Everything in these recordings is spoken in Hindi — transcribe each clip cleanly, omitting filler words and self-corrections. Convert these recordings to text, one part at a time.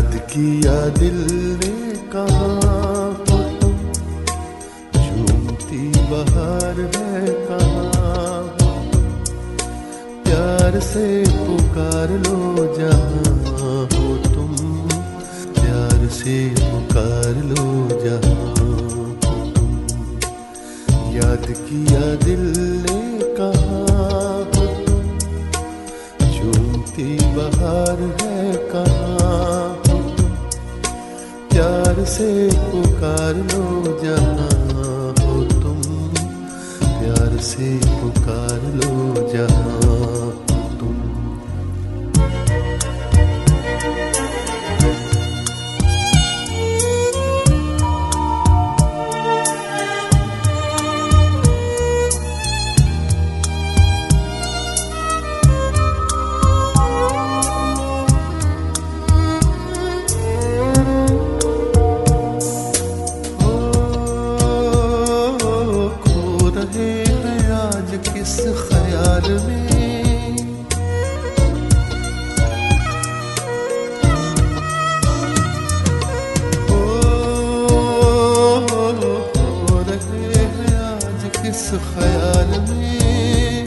याद किया दिल ने कहाँ हो तुम, झूमती बहार है कहाँ हो तुम, प्यार से पुकार लो जहाँ हो तुम, प्यार से पुकार लो जहाँ हो तुम। याद किया दिल ने कहाँ हो तुम, झूमती बहार है कहाँ हो तुम, प्यार से पुकार लो जहाँ हो तुम, प्यार से पुकार लो जहाँ हो तुम। किस ख्याल में हो रहे हैं आज किस ख्याल में,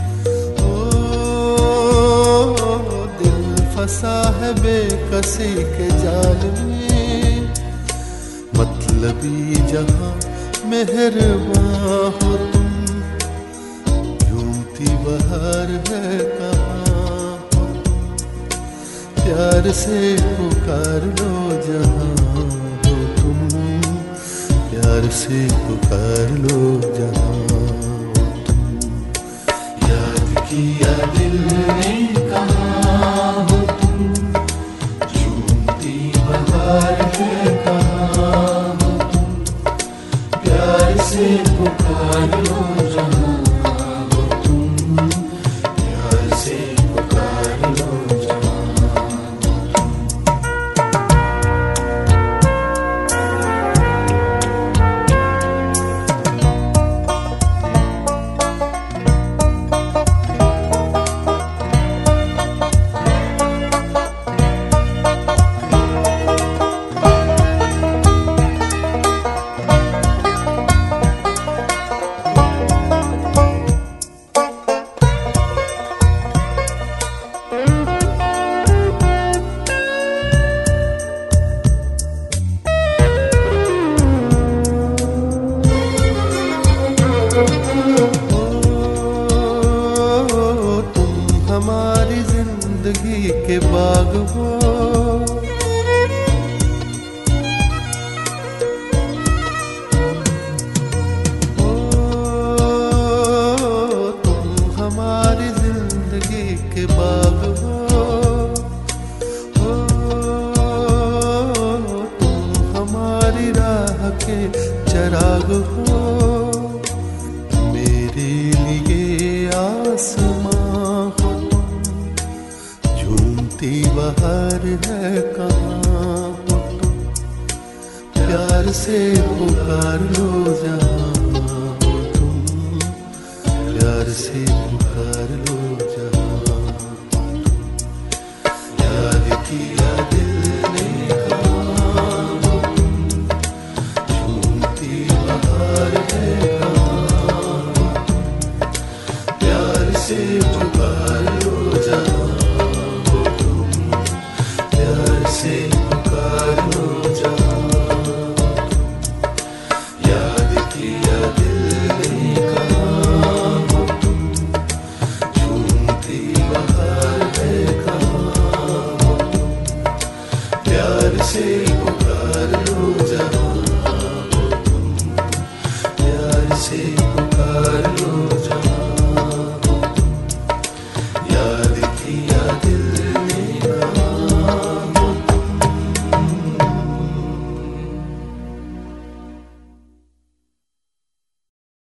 दिल फंसा है बेकसी के जाल में, मतलबी जहां मेहरबां हो तुम, बहार है कहाँ हो तुम, प्यार से पुकार लो जहाँ हो तुम, प्यार से पुकार लो जहाँ हो तुम। याद किया दिल ने कहाँ हो तुम, झूमती बहार है कहाँ हो तुम, प्यार से पुकार लो जहाँ। हमारी जिंदगी के बाग हो, तुम हमारी जिंदगी के बाग हो, तुम हमारी राह के चराग हो, मेरे लिए आसमां बहार है कहाँ हो तुम, प्यार से पुकार लो जहाँ हो तुम, प्यार से पुकार लो जहाँ हो तुम। याद किया दिल ने कहाँ हो तुम, झूमती बहार है कहाँ हो तुम, प्यार से पुकार लो जहाँ से पुकार लो जहाँ। याद किया दिल ने कहाँ हो तुम, झूमती बहार है कहाँ हो तुम, प्यार से पुकार लो जहाँ।